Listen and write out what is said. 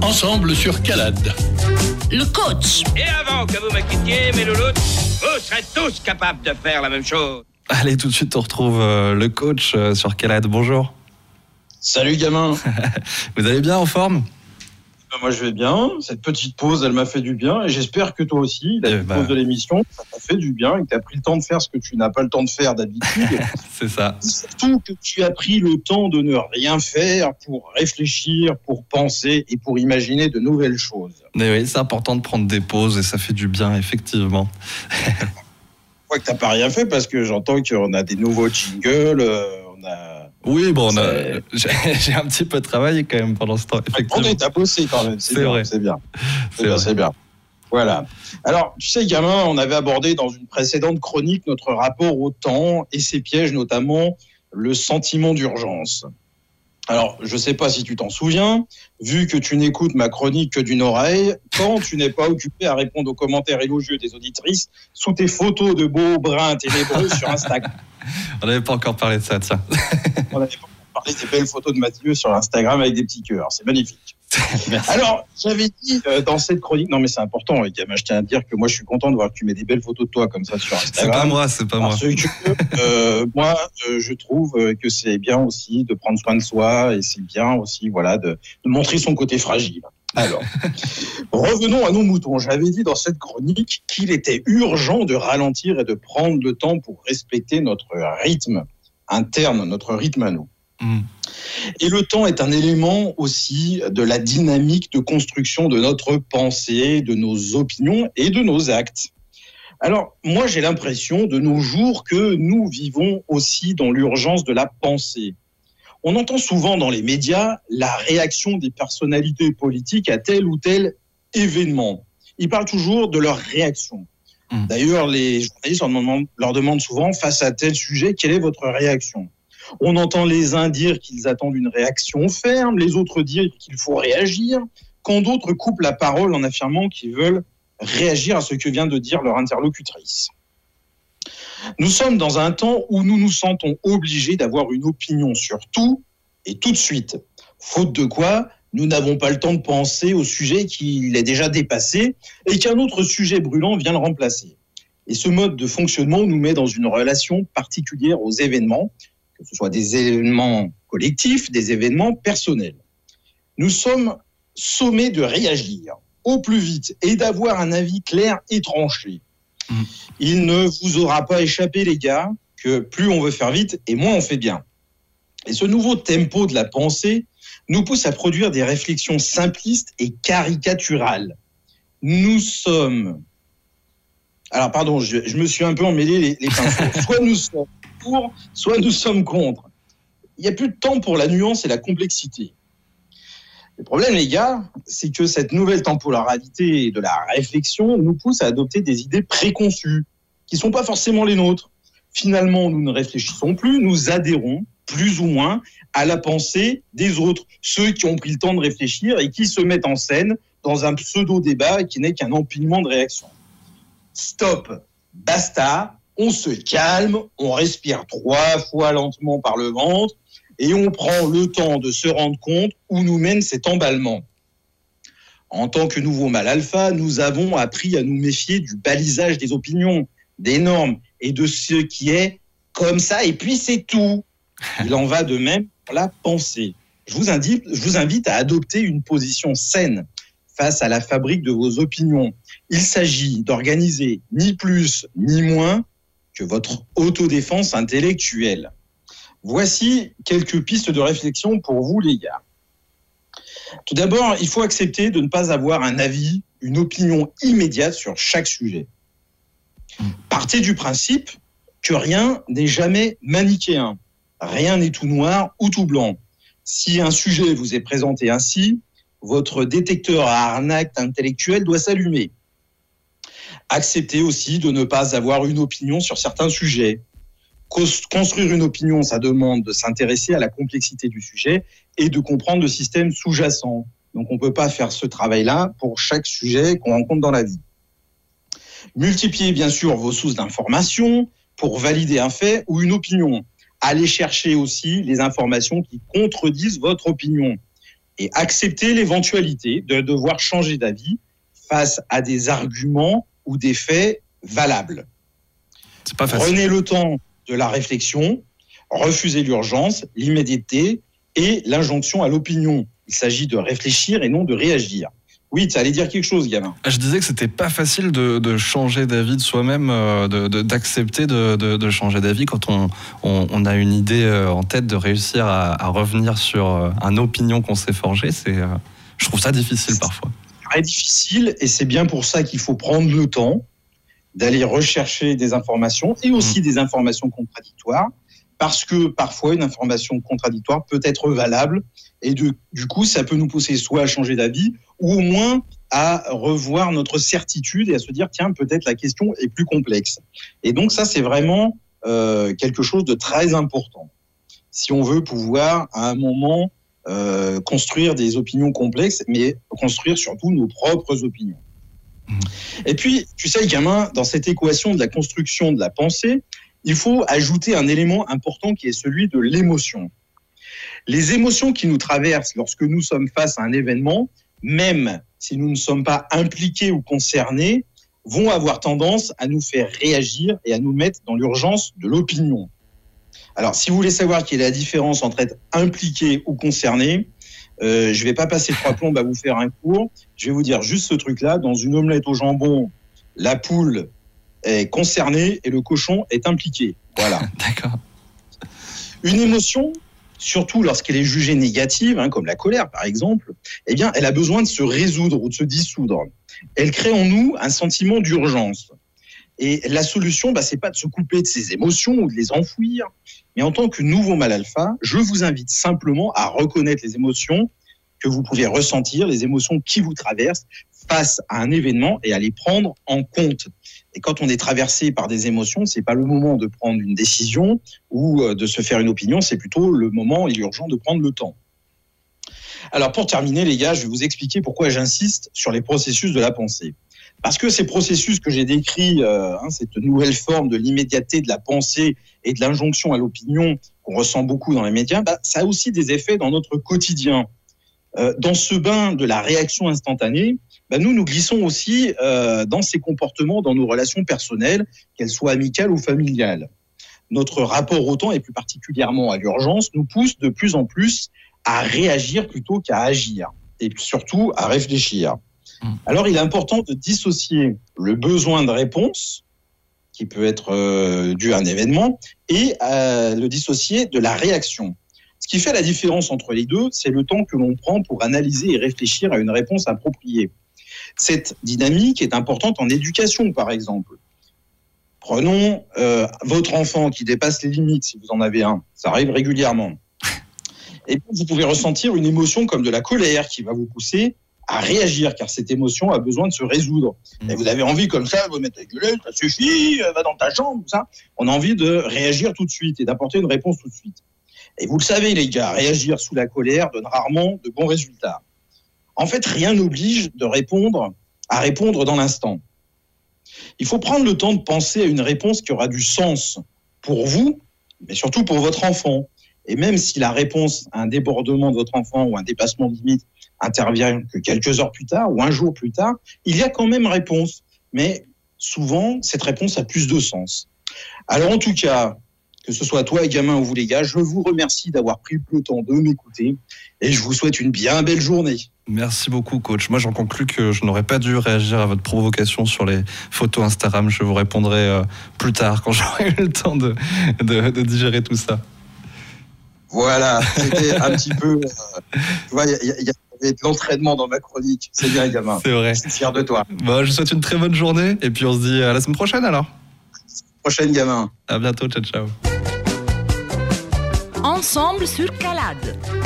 ensemble sur Calade. Le coach. Et avant que vous me quittiez, mes louloutes, vous serez tous capables de faire la même chose. Allez, tout de suite, on retrouve le coach sur Calade. Bonjour. Salut gamin. Vous allez bien, en forme ? Moi je vais bien, cette petite pause elle m'a fait du bien et j'espère que toi aussi, la pause de l'émission, ça t'a fait du bien et que tu as pris le temps de faire ce que tu n'as pas le temps de faire d'habitude. C'est ça. Surtout que tu as pris le temps de ne rien faire pour réfléchir, pour penser et pour imaginer de nouvelles choses. Mais oui, c'est important de prendre des pauses et ça fait du bien, effectivement. Je crois que tu n'as pas rien fait parce que j'entends qu'on a des nouveaux jingles, on a... Oui, bon, j'ai un petit peu travaillé quand même pendant ce temps, effectivement. T'as bossé quand même, c'est bien, vrai. C'est bien. C'est bien. Voilà. Alors, tu sais, gamin, on avait abordé dans une précédente chronique notre rapport au temps et ses pièges, notamment le sentiment d'urgence. Alors, je ne sais pas si tu t'en souviens, vu que tu n'écoutes ma chronique que d'une oreille, quand tu n'es pas occupé à répondre aux commentaires élogieux des auditrices sous tes photos de beaux brins ténébreux sur Instagram. On n'avait pas encore parlé de ça, tiens. On n'avait pas encore parlé des belles photos de Mathieu sur Instagram avec des petits cœurs. C'est magnifique. Merci. Alors, j'avais dit dans cette chronique, non mais c'est important, les gamins, je tiens à dire que moi je suis content de voir que tu mets des belles photos de toi comme ça sur Instagram. C'est pas moi. Parce que moi, je trouve que c'est bien aussi de prendre soin de soi et c'est bien aussi, voilà, de montrer son côté fragile. Alors, revenons à nos moutons. J'avais dit dans cette chronique qu'il était urgent de ralentir et de prendre le temps pour respecter notre rythme interne, notre rythme à nous. Et le temps est un élément aussi de la dynamique de construction de notre pensée, de nos opinions et de nos actes. Alors, moi, j'ai l'impression de nos jours que nous vivons aussi dans l'urgence de la pensée. On entend souvent dans les médias la réaction des personnalités politiques à tel ou tel événement. Ils parlent toujours de leur réaction. D'ailleurs, les journalistes leur demandent souvent, face à tel sujet, quelle est votre réaction ? On entend les uns dire qu'ils attendent une réaction ferme, les autres dire qu'il faut réagir, quand d'autres coupent la parole en affirmant qu'ils veulent réagir à ce que vient de dire leur interlocutrice. Nous sommes dans un temps où nous nous sentons obligés d'avoir une opinion sur tout et tout de suite. Faute de quoi, nous n'avons pas le temps de penser au sujet qui est déjà dépassé et qu'un autre sujet brûlant vient le remplacer. Et ce mode de fonctionnement nous met dans une relation particulière aux événements, que ce soit des événements collectifs, des événements personnels. Nous sommes sommés de réagir au plus vite et d'avoir un avis clair et tranché. Il ne vous aura pas échappé, les gars, que plus on veut faire vite et moins on fait bien. Et ce nouveau tempo de la pensée nous pousse à produire des réflexions simplistes et caricaturales. Nous sommes... Alors, pardon, je me suis un peu emmêlé les pinceaux. Soit nous sommes pour, soit nous sommes contre. Il n'y a plus de temps pour la nuance et la complexité. Le problème, les gars, c'est que cette nouvelle temporalité de la réflexion nous pousse à adopter des idées préconçues, qui ne sont pas forcément les nôtres. Finalement, nous ne réfléchissons plus, nous adhérons, plus ou moins, à la pensée des autres, ceux qui ont pris le temps de réfléchir et qui se mettent en scène dans un pseudo-débat qui n'est qu'un empilement de réactions. Stop, basta, on se calme, on respire 3 fois lentement par le ventre, et on prend le temps de se rendre compte où nous mène cet emballement. En tant que nouveau mâle alpha, nous avons appris à nous méfier du balisage des opinions, des normes et de ce qui est comme ça, et puis c'est tout. Il en va de même pour la pensée. Je vous invite à adopter une position saine face à la fabrique de vos opinions. Il s'agit d'organiser ni plus ni moins que votre autodéfense intellectuelle. Voici quelques pistes de réflexion pour vous, les gars. Tout d'abord, il faut accepter de ne pas avoir un avis, une opinion immédiate sur chaque sujet. Partez du principe que rien n'est jamais manichéen. Rien n'est tout noir ou tout blanc. Si un sujet vous est présenté ainsi, votre détecteur à arnaque intellectuelle doit s'allumer. Acceptez aussi de ne pas avoir une opinion sur certains sujets. Construire une opinion, ça demande de s'intéresser à la complexité du sujet et de comprendre le système sous-jacent. Donc, on ne peut pas faire ce travail-là pour chaque sujet qu'on rencontre dans la vie. Multipliez bien sûr vos sources d'informations pour valider un fait ou une opinion. Allez chercher aussi les informations qui contredisent votre opinion. et accepter l'éventualité de devoir changer d'avis face à des arguments ou des faits valables. C'est pas facile. Prenez le temps de la réflexion, refusez l'urgence, l'immédiateté et l'injonction à l'opinion. Il s'agit de réfléchir et non de réagir. Oui, tu allais dire quelque chose, gamin. Je disais que c'était pas facile de changer d'avis de soi-même, d'accepter de changer d'avis quand on a une idée en tête, de réussir à revenir sur une opinion qu'on s'est forgée. Je trouve ça difficile parfois. C'est très difficile et c'est bien pour ça qu'il faut prendre le temps d'aller rechercher des informations et aussi des informations contradictoires, parce que parfois une information contradictoire peut être valable et du coup ça peut nous pousser soit à changer d'avis ou au moins à revoir notre certitude et à se dire tiens, peut-être la question est plus complexe. Et donc ça c'est vraiment quelque chose de très important si on veut pouvoir à un moment construire des opinions complexes, mais construire surtout nos propres opinions. Et puis, tu sais, gamin, dans cette équation de la construction de la pensée, il faut ajouter un élément important qui est celui de l'émotion. Les émotions qui nous traversent lorsque nous sommes face à un événement, même si nous ne sommes pas impliqués ou concernés, vont avoir tendance à nous faire réagir et à nous mettre dans l'urgence de l'opinion. Alors, si vous voulez savoir quelle est la différence entre être impliqué ou concerné, je ne vais pas passer 3 plombes à vous faire un cours. Je vais vous dire juste ce truc-là. Dans une omelette au jambon, la poule est concernée et le cochon est impliqué. Voilà. D'accord. Une émotion, surtout lorsqu'elle est jugée négative, comme la colère par exemple, eh bien, elle a besoin de se résoudre ou de se dissoudre. Elle crée en nous un sentiment d'urgence. Et la solution, c'est pas de se couper de ses émotions ou de les enfouir, mais en tant que nouveau mal alpha, je vous invite simplement à reconnaître les émotions que vous pouvez ressentir, les émotions qui vous traversent face à un événement et à les prendre en compte. Et quand on est traversé par des émotions, c'est pas le moment de prendre une décision ou de se faire une opinion, c'est plutôt le moment et urgent de prendre le temps. Alors pour terminer les gars, je vais vous expliquer pourquoi j'insiste sur les processus de la pensée. Parce que ces processus que j'ai décrits, cette nouvelle forme de l'immédiateté de la pensée et de l'injonction à l'opinion qu'on ressent beaucoup dans les médias, ça a aussi des effets dans notre quotidien. Dans ce bain de la réaction instantanée, nous glissons aussi dans ces comportements, dans nos relations personnelles, qu'elles soient amicales ou familiales. Notre rapport au temps, et plus particulièrement à l'urgence, nous pousse de plus en plus à réagir plutôt qu'à agir, et surtout à réfléchir. Alors, il est important de dissocier le besoin de réponse, qui peut être dû à un événement, et le dissocier de la réaction. Ce qui fait la différence entre les deux, c'est le temps que l'on prend pour analyser et réfléchir à une réponse appropriée. Cette dynamique est importante en éducation, par exemple. Prenons votre enfant qui dépasse les limites, si vous en avez un. Ça arrive régulièrement. Et puis, vous pouvez ressentir une émotion comme de la colère qui va vous pousser à réagir, car cette émotion a besoin de se résoudre. Et vous avez envie comme ça, vous mettre à gueuler, ça suffit, va dans ta chambre, tout ça. On a envie de réagir tout de suite et d'apporter une réponse tout de suite. Et vous le savez les gars, réagir sous la colère donne rarement de bons résultats. En fait, rien n'oblige à répondre dans l'instant. Il faut prendre le temps de penser à une réponse qui aura du sens pour vous, mais surtout pour votre enfant. Et même si la réponse à un débordement de votre enfant ou un dépassement de limite intervient que quelques heures plus tard ou un jour plus tard, il y a quand même réponse. Mais souvent, cette réponse a plus de sens. Alors en tout cas, que ce soit toi, gamin, ou vous les gars, je vous remercie d'avoir pris le temps de m'écouter et je vous souhaite une bien belle journée. Merci beaucoup, coach. Moi, j'en conclus que je n'aurais pas dû réagir à votre provocation sur les photos Instagram. Je vous répondrai plus tard, quand j'aurai eu le temps de digérer tout ça. Voilà, c'était un petit peu... tu vois, il y avait de l'entraînement dans ma chronique. C'est bien, gamin. C'est vrai. Je suis fier de toi. Bon, je vous souhaite une très bonne journée et puis on se dit à la semaine prochaine alors. Prochaine, gamin. À bientôt, ciao, ciao. Ensemble sur Calade.